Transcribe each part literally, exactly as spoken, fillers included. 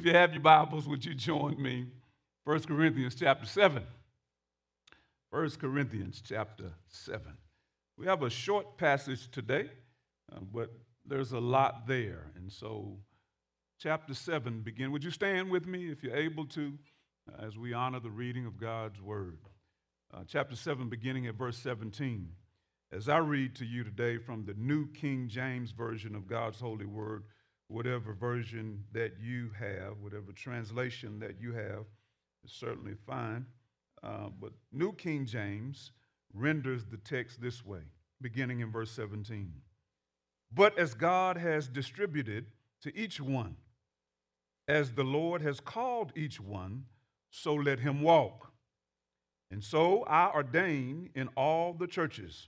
If you have your Bibles, would you join me? First Corinthians chapter seven. First Corinthians chapter seven. We have a short passage today, uh, but there's a lot there. And so chapter seven begin. Would you stand with me if you're able to, uh, as we honor the reading of God's word. Uh, chapter seven, beginning at verse seventeen. As I read to you today from the New King James Version of God's holy word, whatever version that you have, whatever translation that you have is certainly fine. Uh, but New King James renders the text this way, beginning in verse seventeen. But as God has distributed to each one, as the Lord has called each one, so let him walk. And so I ordain in all the churches.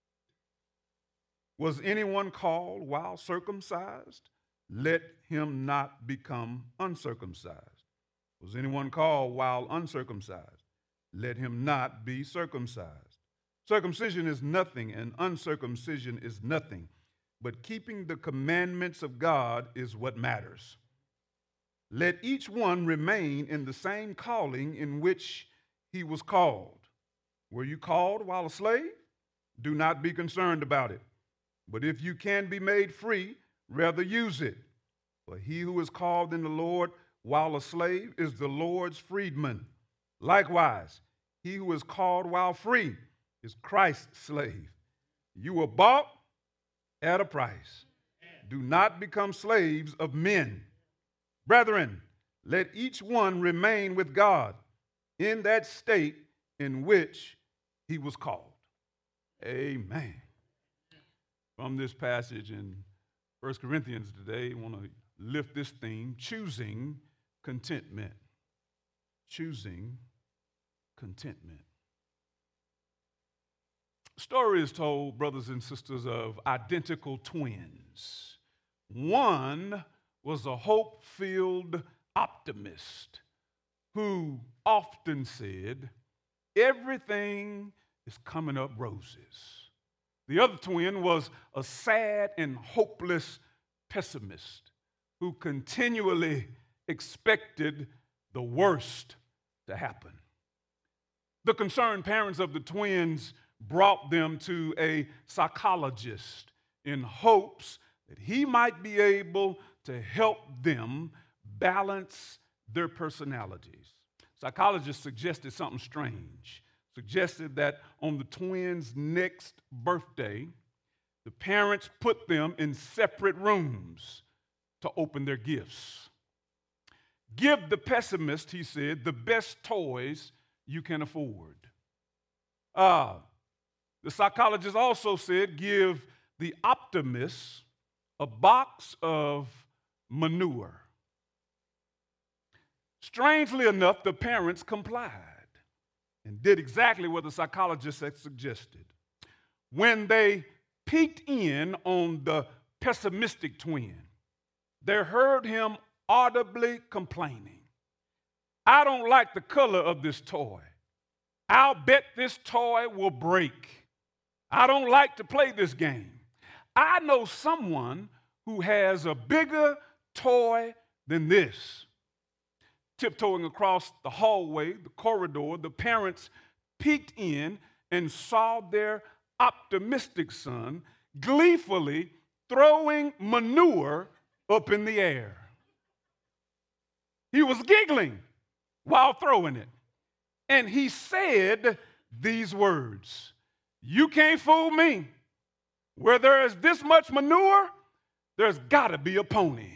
Was anyone called while circumcised? Let him not become uncircumcised. Was anyone called while uncircumcised? Let him not be circumcised. Circumcision is nothing, and uncircumcision is nothing, but keeping the commandments of God is what matters. Let each one remain in the same calling in which he was called. Were you called while a slave? Do not be concerned about it. But if you can be made free, rather use it. For he who is called in the Lord while a slave is the Lord's freedman. Likewise, he who is called while free is Christ's slave. You were bought at a price. Do not become slaves of men. Brethren, let each one remain with God in that state in which he was called. Amen. From this passage in First Corinthians today, I want to lift this theme, choosing contentment. Choosing contentment. A story is told, brothers and sisters, of identical twins. One was a hope-filled optimist who often said, everything is coming up roses. The other twin was a sad and hopeless pessimist who continually expected the worst to happen. The concerned parents of the twins brought them to a psychologist in hopes that he might be able to help them balance their personalities. Psychologists suggested something strange. Suggested that on the twins' next birthday, the parents put them in separate rooms to open their gifts. Give the pessimist, he said, the best toys you can afford. Uh, the psychologist also said, give the optimist a box of manure. Strangely enough, the parents complied and did exactly what the psychologist had suggested. When they peeked in on the pessimistic twin, they heard him audibly complaining, I don't like the color of this toy. I'll bet this toy will break. I don't like to play this game. I know someone who has a bigger toy than this. Tiptoeing across the hallway, the corridor, the parents peeked in and saw their optimistic son gleefully throwing manure up in the air. He was giggling while throwing it. And he said these words, you can't fool me. Where there is this much manure, there's got to be a pony.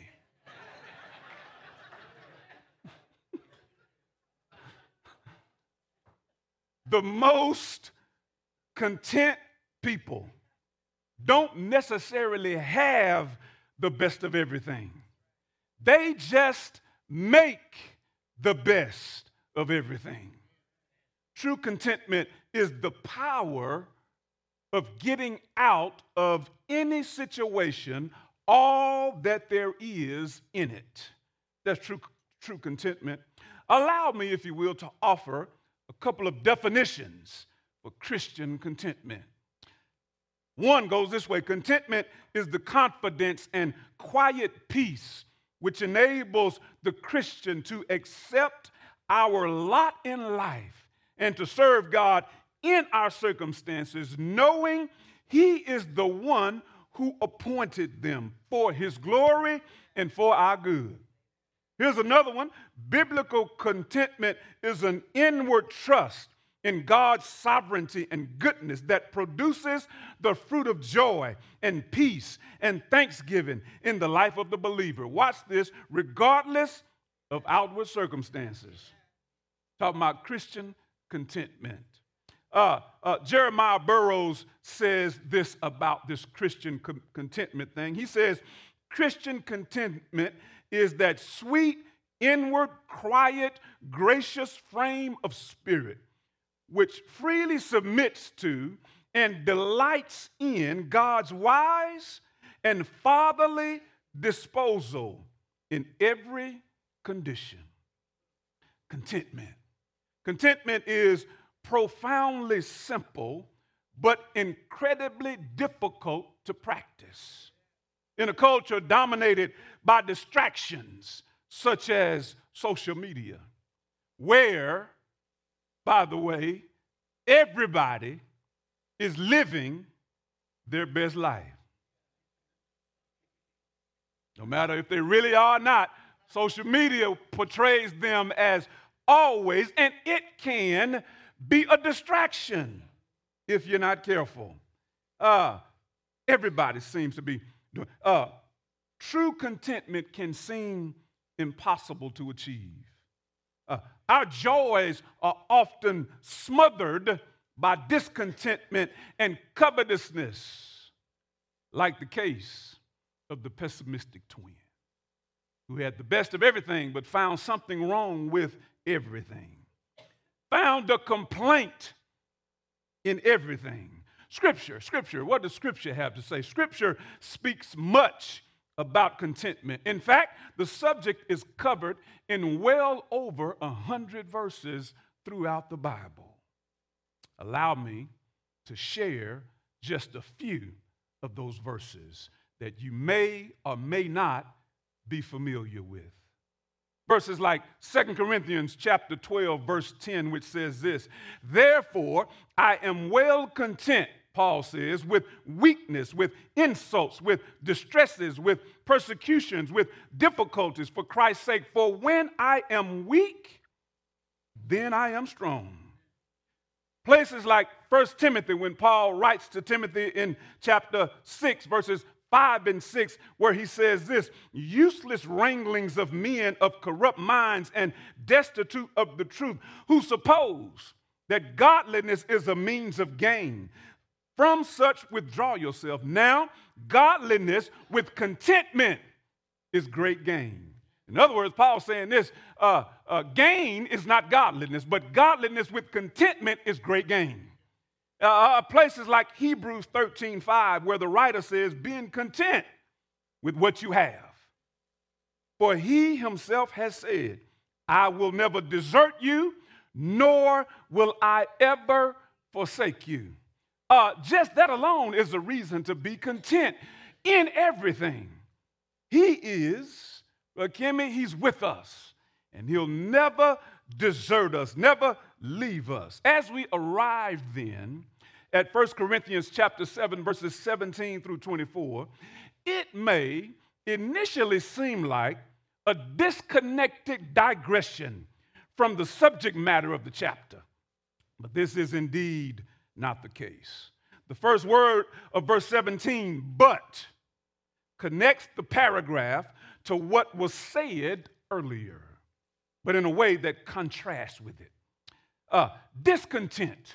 The most content people don't necessarily have the best of everything. They just make the best of everything. True contentment is the power of getting out of any situation all that there is in it. That's true, true contentment. Allow me, if you will, to offer a couple of definitions for Christian contentment. One goes this way. Contentment is the confidence and quiet peace which enables the Christian to accept our lot in life and to serve God in our circumstances, knowing He is the one who appointed them for His glory and for our good. Here's another one. Biblical contentment is an inward trust in God's sovereignty and goodness that produces the fruit of joy and peace and thanksgiving in the life of the believer. Watch this, regardless of outward circumstances. Talking about Christian contentment. Uh, uh, Jeremiah Burroughs says this about this Christian co- contentment thing. He says, Christian contentment is that sweet, inward, quiet, gracious frame of spirit which freely submits to and delights in God's wise and fatherly disposal in every condition. Contentment. Contentment is profoundly simple, but incredibly difficult to practice. In a culture dominated by distractions such as social media, where, by the way, everybody is living their best life. No matter if they really are or not, social media portrays them as always, and it can be a distraction if you're not careful. Uh, everybody seems to be doing. Uh, true contentment can seem impossible to achieve. Uh, our joys are often smothered by discontentment and covetousness, like the case of the pessimistic twin, who had the best of everything but found something wrong with everything, found a complaint in everything. Scripture, Scripture, what does Scripture have to say? Scripture speaks much about contentment. In fact, the subject is covered in well over a hundred verses throughout the Bible. Allow me to share just a few of those verses that you may or may not be familiar with. Verses like Second Corinthians chapter twelve, verse ten, which says this, "Therefore I am well content," Paul says, "with weakness, with insults, with distresses, with persecutions, with difficulties for Christ's sake. For when I am weak, then I am strong." Places like First Timothy, when Paul writes to Timothy in chapter six, verses five and six, where he says this, "Useless wranglings of men of corrupt minds and destitute of the truth, who suppose that godliness is a means of gain. From such withdraw yourself. Now, godliness with contentment is great gain." In other words, Paul's saying this, uh, uh, gain is not godliness, but godliness with contentment is great gain. Uh, uh, places like Hebrews thirteen five, where the writer says, "Being content with what you have. For he himself has said, I will never desert you, nor will I ever forsake you." Uh, just that alone is a reason to be content in everything. He is, uh, Kimmy, he's with us, and he'll never desert us, never leave us. As we arrive then at First Corinthians chapter seven, verses seventeen through twenty-four, it may initially seem like a disconnected digression from the subject matter of the chapter, but this is indeed not the case. The first word of verse seventeen, "but," connects the paragraph to what was said earlier, but in a way that contrasts with it. Uh, discontent,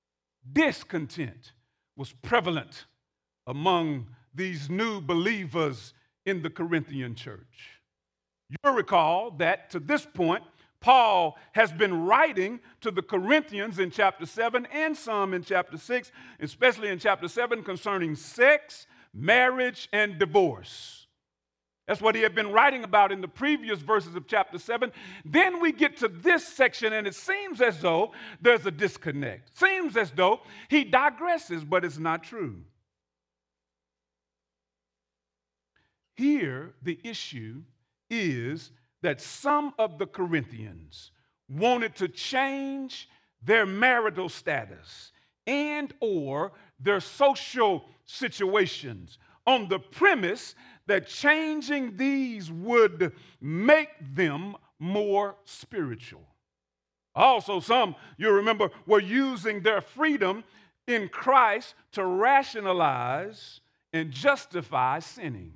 discontent was prevalent among these new believers in the Corinthian church. You'll recall that to this point, Paul has been writing to the Corinthians in chapter seven and some in chapter six, especially in chapter seven concerning sex, marriage, and divorce. That's what he had been writing about in the previous verses of chapter seven. Then we get to this section, and it seems as though there's a disconnect. Seems as though he digresses, but it's not true. Here, the issue is that some of the Corinthians wanted to change their marital status and or their social situations on the premise that changing these would make them more spiritual. Also, some, you remember, were using their freedom in Christ to rationalize and justify sinning.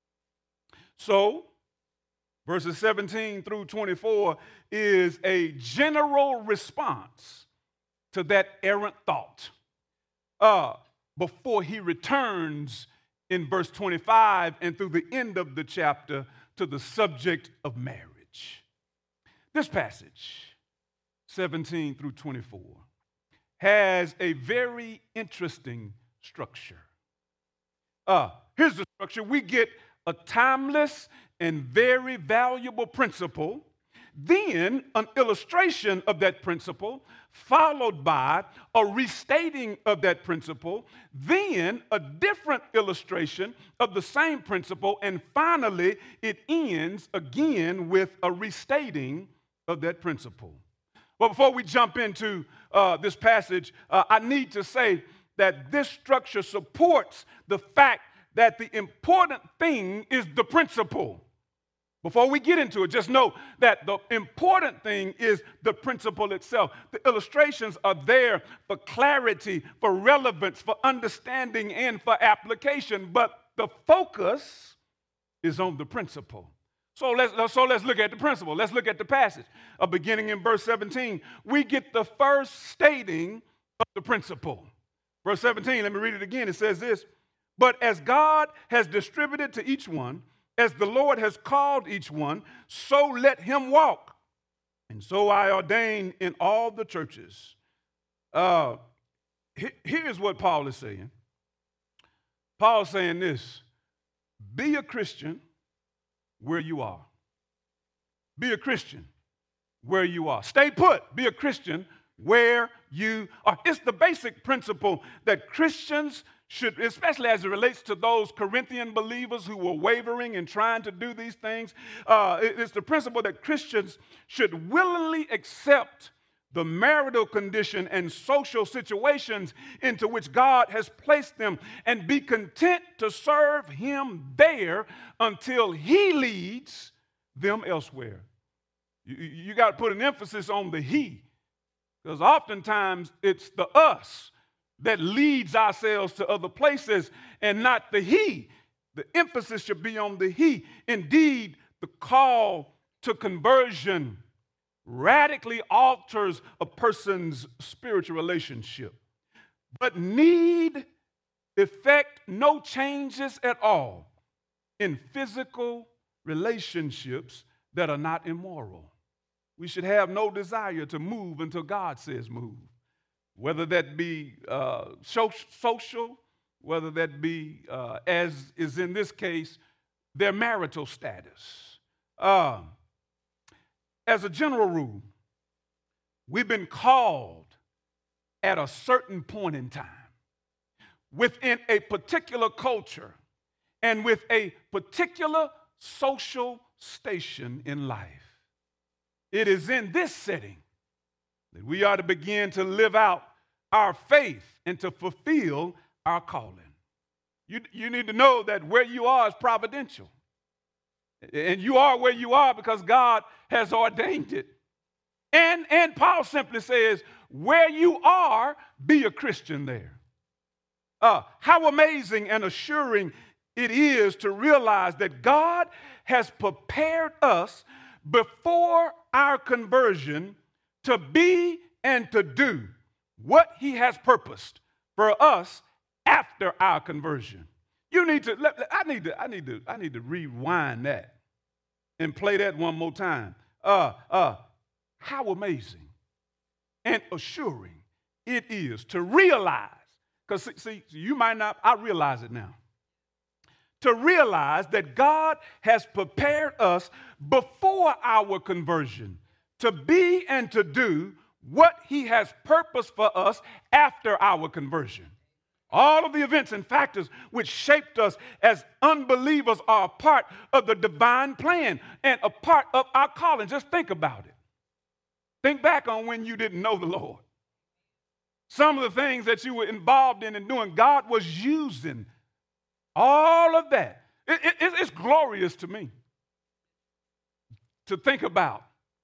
So, verses seventeen through twenty-four is a general response to that errant thought uh, before he returns in verse twenty-five and through the end of the chapter to the subject of marriage. This passage, seventeen through twenty-four, has a very interesting structure. Uh, here's the structure. We get a timeless and very valuable principle, then an illustration of that principle, followed by a restating of that principle, then a different illustration of the same principle, and finally it ends again with a restating of that principle. Well, before we jump into uh, this passage, uh, I need to say that this structure supports the fact that the important thing is the principle. Before we get into it, just know that the important thing is the principle itself. The illustrations are there for clarity, for relevance, for understanding, and for application, but the focus is on the principle. So let's, so let's look at the principle. Let's look at the passage. Uh, beginning in verse seventeen, we get the first stating of the principle. Verse seventeen, let me read it again. It says this, "But as God has distributed to each one, as the Lord has called each one, so let him walk. And so I ordain in all the churches." Uh, here's what Paul is saying. Paul's saying this: be a Christian where you are. Be a Christian where you are. Stay put. Be a Christian where you are. It's the basic principle that Christians should, especially as it relates to those Corinthian believers who were wavering and trying to do these things, uh, it's the principle that Christians should willingly accept the marital condition and social situations into which God has placed them and be content to serve him there until he leads them elsewhere. You, you got to put an emphasis on the he, because oftentimes it's the us that leads ourselves to other places and not the he. The emphasis should be on the he. Indeed, the call to conversion radically alters a person's spiritual relationship, but need effect no changes at all in physical relationships that are not immoral. We should have no desire to move until God says move, whether that be uh, social, whether that be, uh, as is in this case, their marital status. Uh, As a general rule, we've been called at a certain point in time within a particular culture and with a particular social station in life. It is in this setting that we are to begin to live out our faith and to fulfill our calling. You, you need to know that where you are is providential. And you are where you are because God has ordained it. And, and Paul simply says, where you are, be a Christian there. Uh, how amazing and assuring it is to realize that God has prepared us before our conversion to be and to do what he has purposed for us after our conversion. You need to, I need to, I need to, I need to rewind that and play that one more time. Uh, uh, how amazing and assuring it is to realize, because see, see, you might not, I realize it now, to realize that God has prepared us before our conversion to be and to do what he has purposed for us after our conversion. All of the events and factors which shaped us as unbelievers are a part of the divine plan and a part of our calling. Just think about it. Think back on when you didn't know the Lord. Some of the things that you were involved in and doing, God was using all of that. It, it, it's glorious to me to think about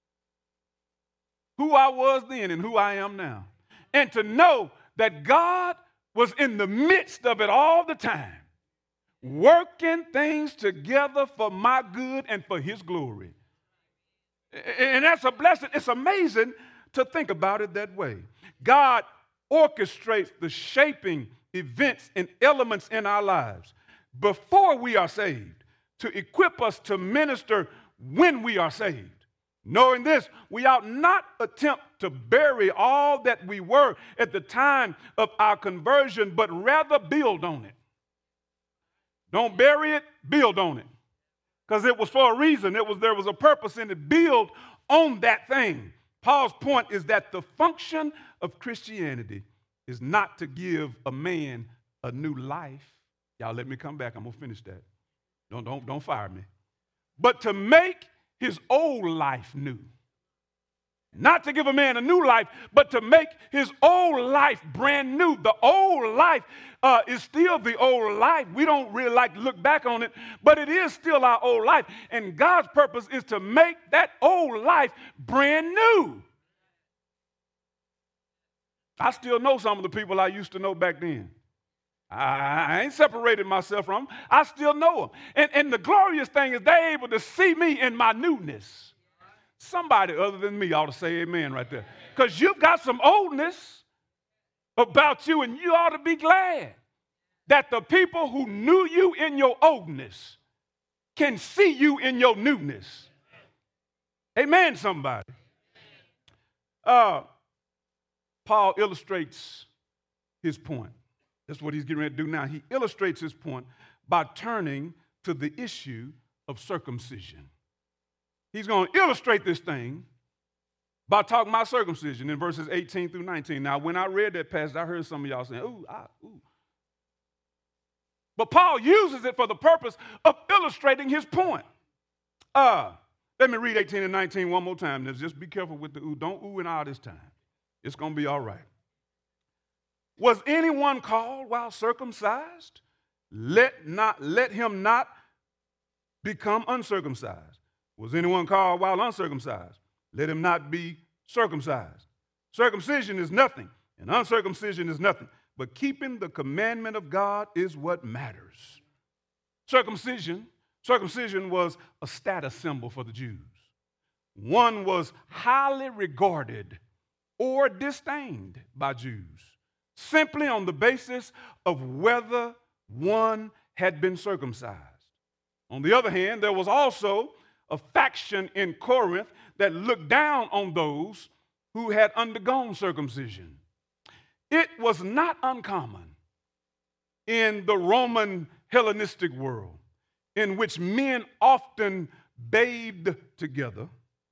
who I was then and who I am now. And to know that God was in the midst of it all the time, working things together for my good and for his glory. And that's a blessing. It's amazing to think about it that way. God orchestrates the shaping events and elements in our lives before we are saved to equip us to minister when we are saved. Knowing this, we ought not attempt to bury all that we were at the time of our conversion, but rather build on it. Don't bury it, build on it. Because it was for a reason. It was, there was a purpose in it. Build on that thing. Paul's point is that the function of Christianity is not to give a man a new life. Y'all let me come back. I'm going to finish that. Don't, don't, don't fire me. But to make his old life new. Not to give a man a new life, but to make his old life brand new. The old life uh, is still the old life. We don't really like to look back on it, but it is still our old life. And God's purpose is to make that old life brand new. I still know some of the people I used to know back then. I ain't separated myself from them. I still know them. And, and the glorious thing is they're able to see me in my newness. Somebody other than me ought to say amen right there. Because you've got some oldness about you, and you ought to be glad that the people who knew you in your oldness can see you in your newness. Amen, somebody. Uh, Paul illustrates his point. That's what he's getting ready to do now. He illustrates his point by turning to the issue of circumcision. He's going to illustrate this thing by talking about circumcision in verses eighteen through nineteen. Now, when I read that passage, I heard some of y'all saying, ooh, ah, ooh. But Paul uses it for the purpose of illustrating his point. Uh, let me read eighteen and nineteen one more time. Now, just be careful with the ooh. Don't ooh and ah this time. It's going to be all right. Was anyone called while circumcised? Let not let him not become uncircumcised. Was anyone called while uncircumcised? Let him not be circumcised. Circumcision is nothing, and uncircumcision is nothing. But keeping the commandment of God is what matters. Circumcision, circumcision was a status symbol for the Jews. One was highly regarded or disdained by Jews, simply on the basis of whether one had been circumcised. On the other hand, there was also a faction in Corinth that looked down on those who had undergone circumcision. It was not uncommon in the Roman Hellenistic world, in which men often bathed together,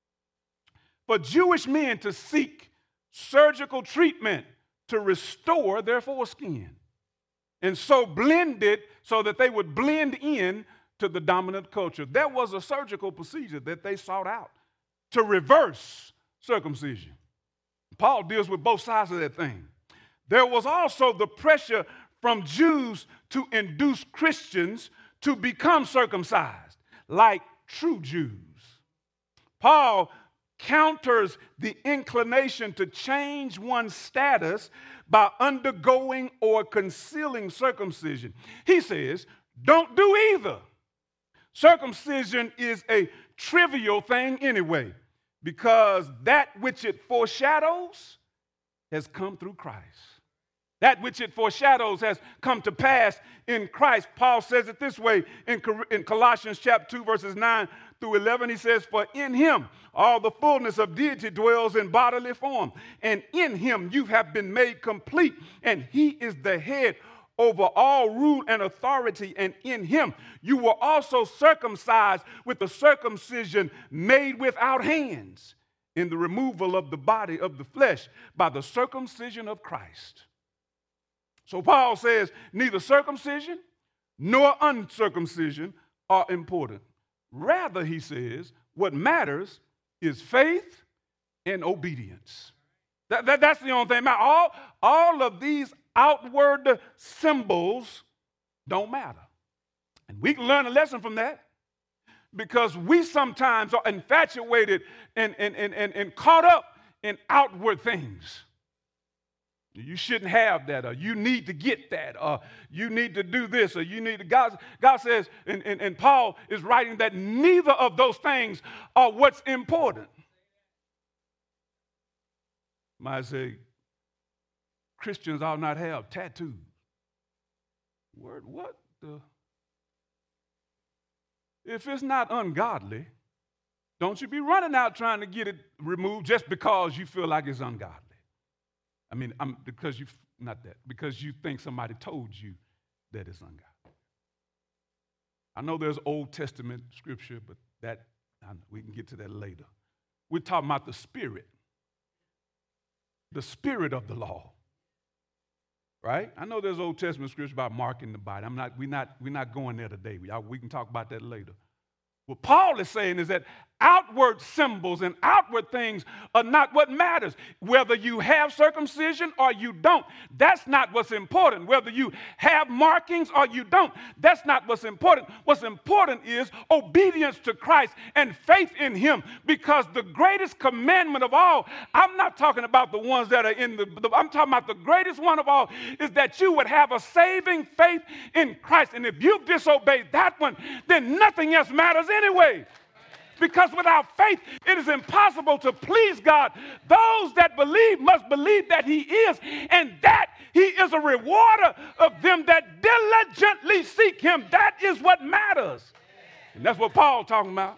for Jewish men to seek surgical treatment to restore their foreskin, and so blended so that they would blend in to the dominant culture. There was a surgical procedure that they sought out to reverse circumcision. Paul deals with both sides of that thing. There was also the pressure from Jews to induce Christians to become circumcised, like true Jews. Paul counters the inclination to change one's status by undergoing or concealing circumcision. He says, don't do either. Circumcision is a trivial thing anyway, because that which it foreshadows has come through Christ. That which it foreshadows has come to pass in Christ. Paul says it this way in, in Colossians chapter two, verses nine through eleven. He says, for in him all the fullness of deity dwells in bodily form, and in him you have been made complete, and he is the head over all rule and authority, and in him you were also circumcised with the circumcision made without hands, in the removal of the body of the flesh by the circumcision of Christ. So Paul says neither circumcision nor uncircumcision are important. Rather, he says, what matters is faith and obedience. That, that, that's the only thing. All, all of these outward symbols don't matter. And we can learn a lesson from that because we sometimes are infatuated and, and, and, and, and caught up in outward things. You shouldn't have that, or you need to get that, or you need to do this, or you need to. God, God says, and, and, and Paul is writing that neither of those things are what's important. Might say, Christians ought not have tattoos. Word, what the? If it's not ungodly, don't you be running out trying to get it removed just because you feel like it's ungodly. I mean, I'm, because you, not that, because you think somebody told you that it's ungodly. I know there's Old Testament scripture, but that, we can get to that later. We're talking about the spirit, the spirit of the law, right? I know there's Old Testament scripture about marking the body. I'm not, we're not, we're not going there today. We, we can talk about that later. What Paul is saying is that outward symbols and outward things are not what matters. Whether you have circumcision or you don't, that's not what's important. Whether you have markings or you don't, that's not what's important. What's important is obedience to Christ and faith in him, because the greatest commandment of all, I'm not talking about the ones that are in the, the I'm talking about the greatest one of all, is that you would have a saving faith in Christ. And if you disobey that one, then nothing else matters anyway. Because without faith, it is impossible to please God. Those that believe must believe that he is, and that he is a rewarder of them that diligently seek him. That is what matters. And that's what Paul's talking about.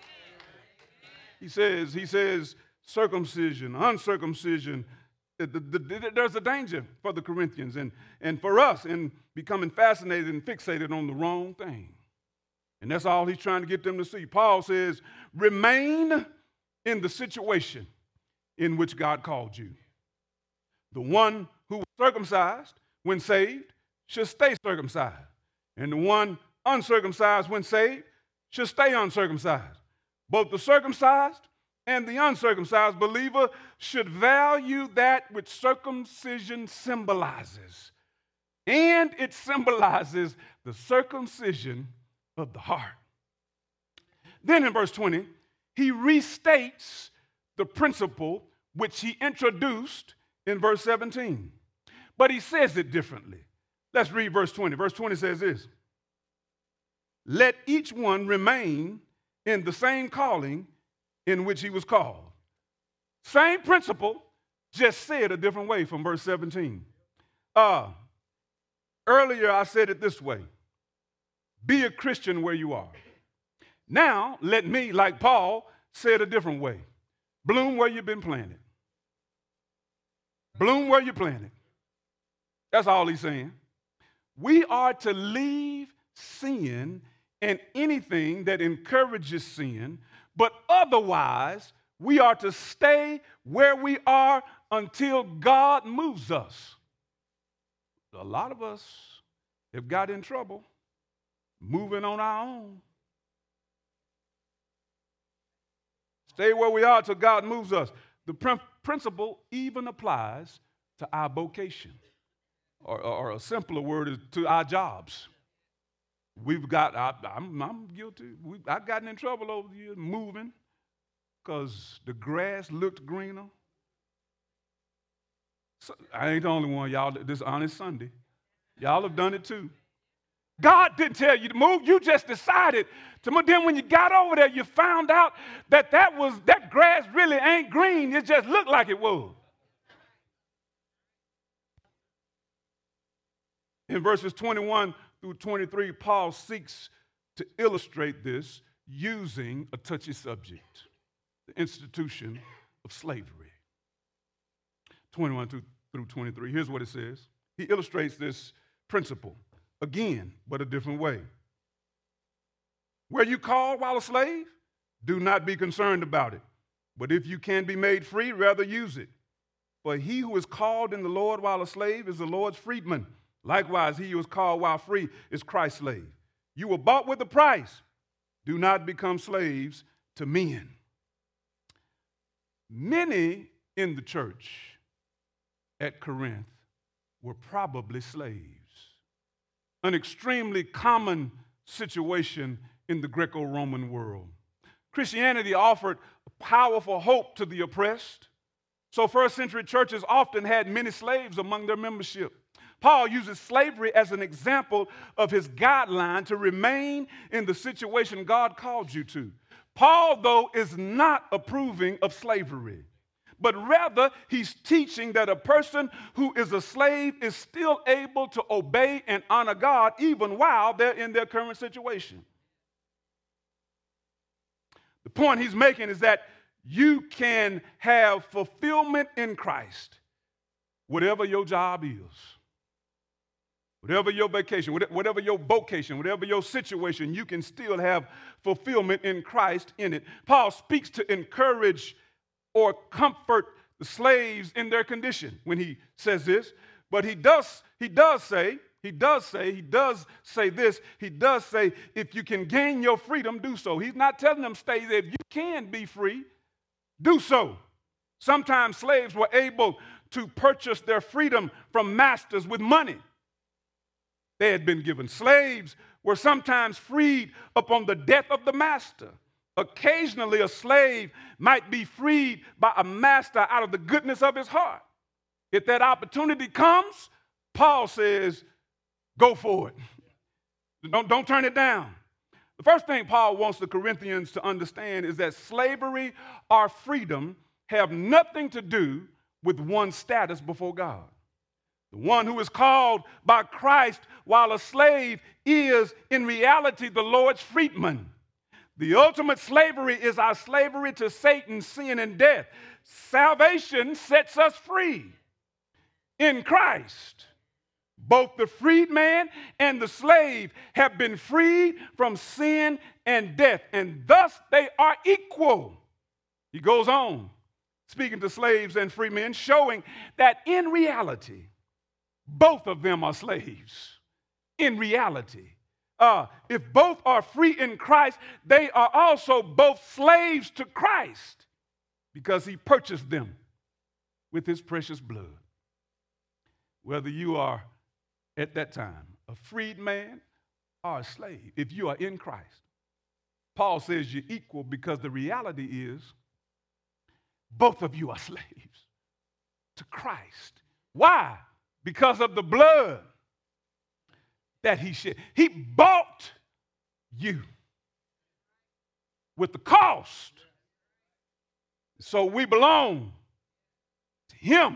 He says, he says, circumcision, uncircumcision, the, the, the, there's a danger for the Corinthians and, and for us in becoming fascinated and fixated on the wrong thing. And that's all he's trying to get them to see. Paul says, remain in the situation in which God called you. The one who was circumcised when saved should stay circumcised. And the one uncircumcised when saved should stay uncircumcised. Both the circumcised and the uncircumcised believer should value that which circumcision symbolizes. And it symbolizes the circumcision of the heart. Then in verse twenty, he restates the principle which he introduced in verse seventeen. But he says it differently. Let's read verse twenty. Verse twenty says this: let each one remain in the same calling in which he was called. Same principle, just said a different way from verse seventeen. Uh, earlier I said it this way: be a Christian where you are. Now, let me, like Paul, say it a different way. Bloom where you've been planted. Bloom where you're planted. That's all he's saying. We are to leave sin and anything that encourages sin, but otherwise, we are to stay where we are until God moves us. A lot of us have got in trouble moving on our own. Stay where we are till God moves us. The pr- principle even applies to our vocation, or, or, or a simpler word is to our jobs. We've got, I, I'm, I'm guilty. We, I've gotten in trouble over the years moving because the grass looked greener. So, I ain't the only one, y'all. This honest Sunday. Y'all have done it too. God didn't tell you to move. You just decided to move. Then when you got over there, you found out that that, was, that grass really ain't green. It just looked like it was. In verses twenty-one through twenty-three, Paul seeks to illustrate this using a touchy subject, the institution of slavery. twenty-one through twenty-three, here's what it says. He illustrates this principle again, but a different way. Were you called while a slave? Do not be concerned about it. But if you can be made free, rather use it. For he who is called in the Lord while a slave is the Lord's freedman. Likewise, he who is called while free is Christ's slave. You were bought with a price. Do not become slaves to men. Many in the church at Corinth were probably slaves. An extremely common situation in the Greco-Roman world. Christianity offered powerful hope to the oppressed. So first century churches often had many slaves among their membership. Paul uses slavery as an example of his guideline to remain in the situation God called you to. Paul, though, is not approving of slavery, but rather he's teaching that a person who is a slave is still able to obey and honor God even while they're in their current situation. The point he's making is that you can have fulfillment in Christ, whatever your job is. Whatever your vacation, whatever your vocation, whatever your situation, you can still have fulfillment in Christ in it. Paul speaks to encourage or comfort the slaves in their condition when he says this. But he does, he does say, he does say, he does say this, he does say, if you can gain your freedom, do so. He's not telling them stay there. If you can be free, do so. Sometimes slaves were able to purchase their freedom from masters with money they had been given. Slaves were sometimes freed upon the death of the master. Occasionally, a slave might be freed by a master out of the goodness of his heart. If that opportunity comes, Paul says, go for it. Don't, don't turn it down. The first thing Paul wants the Corinthians to understand is that slavery or freedom have nothing to do with one's status before God. The one who is called by Christ while a slave is, in reality, the Lord's freedman. The ultimate slavery is our slavery to Satan, sin, and death. Salvation sets us free in Christ. Both the freedman and the slave have been freed from sin and death, and thus they are equal. He goes on, speaking to slaves and free men, showing that in reality, both of them are slaves. In reality, uh, if both are free in Christ, they are also both slaves to Christ because he purchased them with his precious blood. Whether you are at that time a freed man or a slave, if you are in Christ, Paul says you're equal because the reality is both of you are slaves to Christ. Why? Because of the blood that he shed. He bought you with the cost. So we belong to him.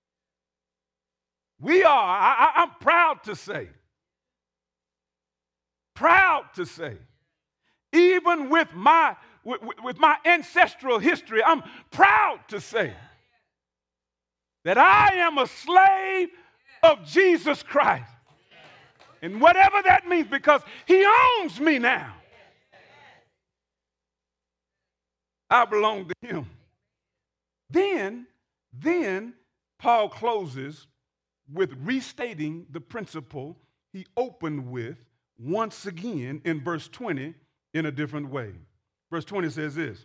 We are, I, I, I'm proud to say, proud to say, even with my, with, with my ancestral history, I'm proud to say that I am a slave of Jesus Christ. And whatever that means, because he owns me now. I belong to him. Then, then Paul closes with restating the principle he opened with once again in verse twenty in a different way. Verse twenty says this.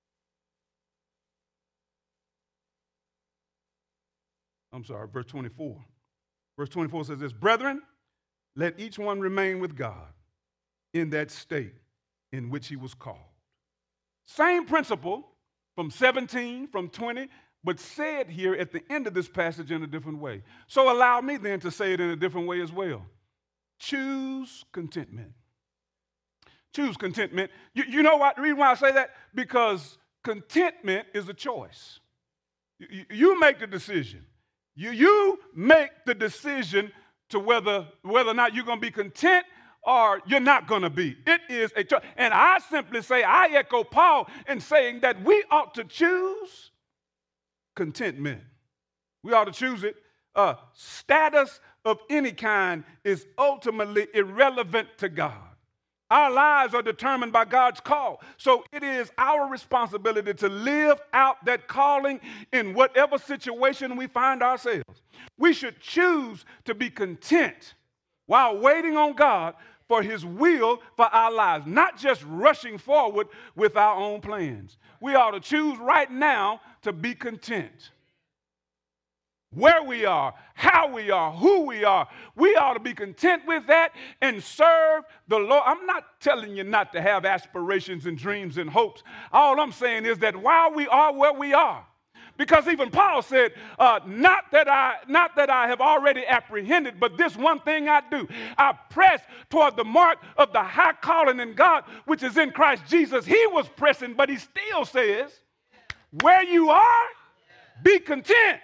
I'm sorry, verse twenty-four. Verse twenty-four says this, brethren, let each one remain with God in that state in which he was called. Same principle from seventeen, from twenty, but said here at the end of this passage in a different way. So allow me then to say it in a different way as well. Choose contentment. Choose contentment. You, you know what? The reason why I say that? Because contentment is a choice. You, you make the decision. You, you make the decision to whether, whether or not you're going to be content or you're not going to be. It is a choice. And I simply say, I echo Paul in saying that we ought to choose contentment. We ought to choose it. Uh, status of any kind is ultimately irrelevant to God. Our lives are determined by God's call. So it is our responsibility to live out that calling in whatever situation we find ourselves. We should choose to be content while waiting on God for his will for our lives, not just rushing forward with our own plans. We ought to choose right now to be content. Where we are, how we are, who we are, we ought to be content with that and serve the Lord. I'm not telling you not to have aspirations and dreams and hopes. All I'm saying is that while we are where we are, because even Paul said, uh, not that I, not that I have already apprehended, but this one thing I do, I press toward the mark of the high calling in God, which is in Christ Jesus. He was pressing, but he still says, where you are, be content.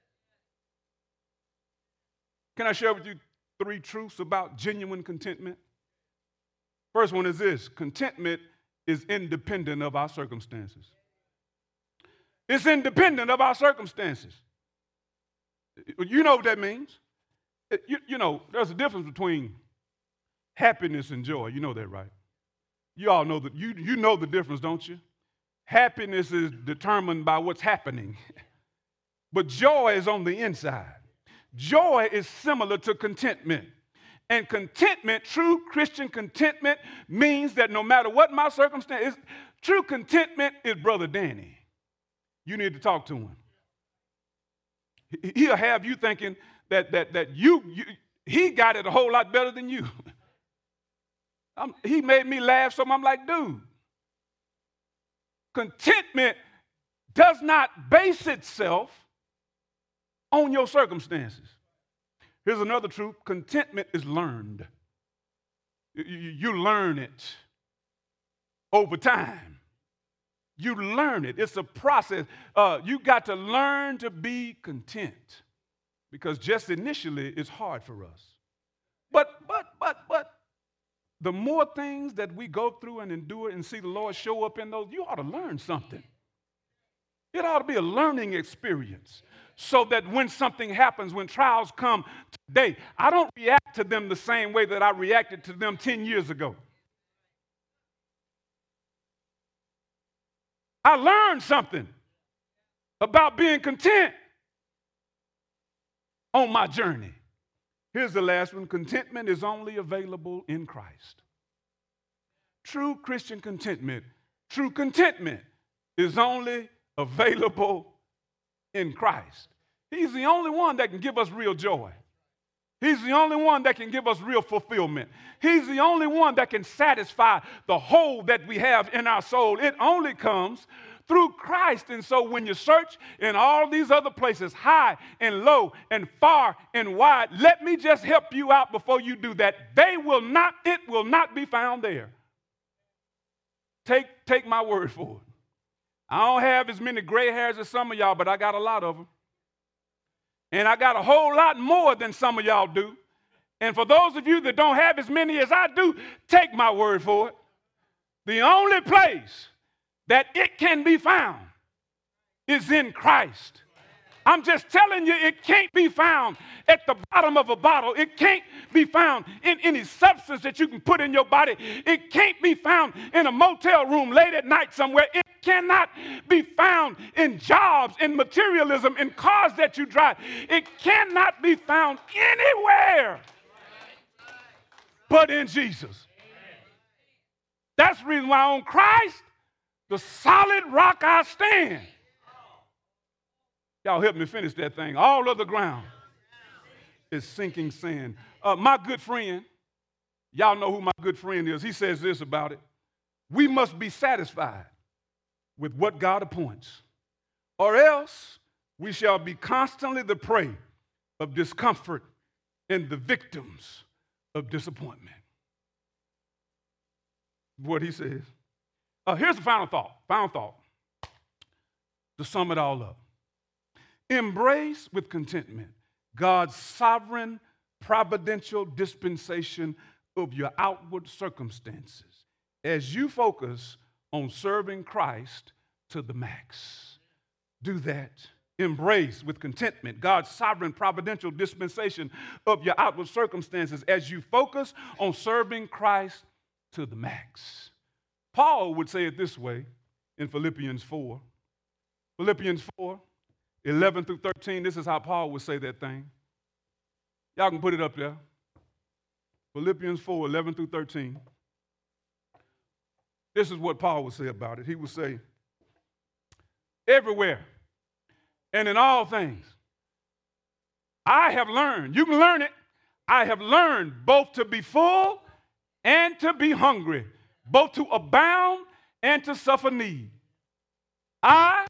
Can I share with you three truths about genuine contentment? First one is this: contentment is independent of our circumstances. It's independent of our circumstances. You know what that means? You, you know, there's a difference between happiness and joy. You know that, right? You all know that. You, you know the difference, don't you? Happiness is determined by what's happening, but joy is on the inside. Joy is similar to contentment. And contentment, true Christian contentment, means that no matter what my circumstance is, true contentment is Brother Danny. You need to talk to him. He'll have you thinking that that that you, you he got it a whole lot better than you. I'm, he made me laugh, so I'm like, dude. Contentment does not base itself on your circumstances. Here's another truth: contentment is learned. You, you, you learn it over time. You learn it. It's a process. Uh, you got to learn to be content, because just initially it's hard for us. But, but, but, but, the more things that we go through and endure and see the Lord show up in those, you ought to learn something. It ought to be a learning experience, so that when something happens, when trials come today, I don't react to them the same way that I reacted to them ten years ago. I learned something about being content on my journey. Here's the last one: contentment is only available in Christ. True Christian contentment, true contentment is only available in Christ. He's the only one that can give us real joy. He's the only one that can give us real fulfillment. He's the only one that can satisfy the hole that we have in our soul. It only comes through Christ. And so when you search in all these other places, high and low and far and wide, let me just help you out before you do that. They will not, it will not be found there. Take, take my word for it. I don't have as many gray hairs as some of y'all, but I got a lot of them. And I got a whole lot more than some of y'all do. And for those of you that don't have as many as I do, take my word for it. The only place that it can be found is in Christ. I'm just telling you, it can't be found at the bottom of a bottle. It can't be found in any substance that you can put in your body. It can't be found in a motel room late at night somewhere. It cannot be found in jobs, in materialism, in cars that you drive. It cannot be found anywhere but in Jesus. That's the reason why on Christ, the solid rock I stand. Y'all help me finish that thing. All of the ground is sinking sand. Uh, my good friend, y'all know who my good friend is. He says this about it: we must be satisfied with what God appoints, or else we shall be constantly the prey of discomfort and the victims of disappointment. What he says. Uh, here's the final thought. Final thought. To sum it all up. Embrace with contentment God's sovereign, providential dispensation of your outward circumstances as you focus on serving Christ to the max. Do that. Embrace with contentment God's sovereign, providential dispensation of your outward circumstances as you focus on serving Christ to the max. Paul would say it this way in Philippians four. Philippians four, eleven through thirteen, this is how Paul would say that thing. Y'all can put it up there. Philippians four, eleven through thirteen. This is what Paul would say about it. He would say, everywhere and in all things, I have learned, you can learn it, I have learned both to be full and to be hungry, both to abound and to suffer need. I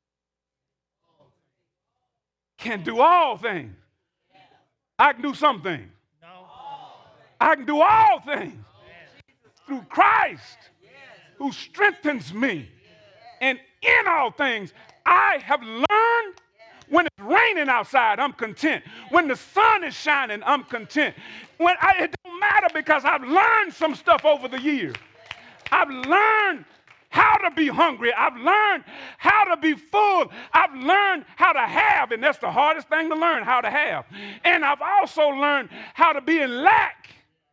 can do all things. I can do some things. I can do all things through Christ who strengthens me. And in all things, I have learned when it's raining outside, I'm content. When the sun is shining, I'm content. When I, it don't matter because I've learned some stuff over the years. I've learned how to be hungry. I've learned how to be full. I've learned how to have, and that's the hardest thing to learn, how to have. And I've also learned how to be in lack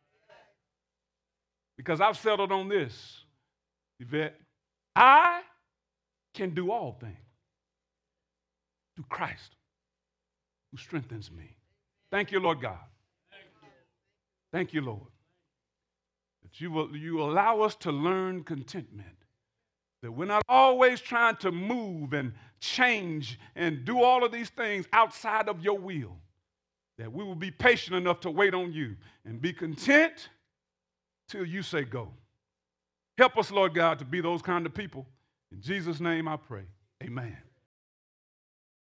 because I've settled on this, Yvette. I can do all things through Christ who strengthens me. Thank you, Lord God. Thank you, Lord, that you will you allow us to learn contentment, that we're not always trying to move and change and do all of these things outside of your will, that we will be patient enough to wait on you and be content till you say go. Help us, Lord God, to be those kind of people. In Jesus' name I pray. Amen.